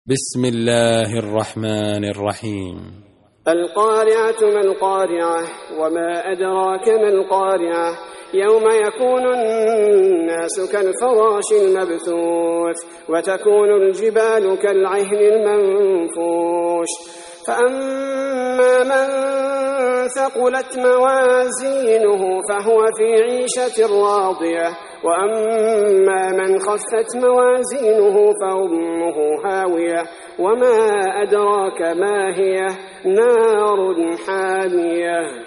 بسم الله الرحمن الرحيم. القارعة ما القارعة وما أدراك ما القارعة يوم يكون الناس كالفراش المبثوث وتكون الجبال كالعهن المنفوش فأما من ثقلت موازينه فهو في عيشة راضية وأما من خفت موازينه فأمه هاوية وما أدراك ما هي نار حامية.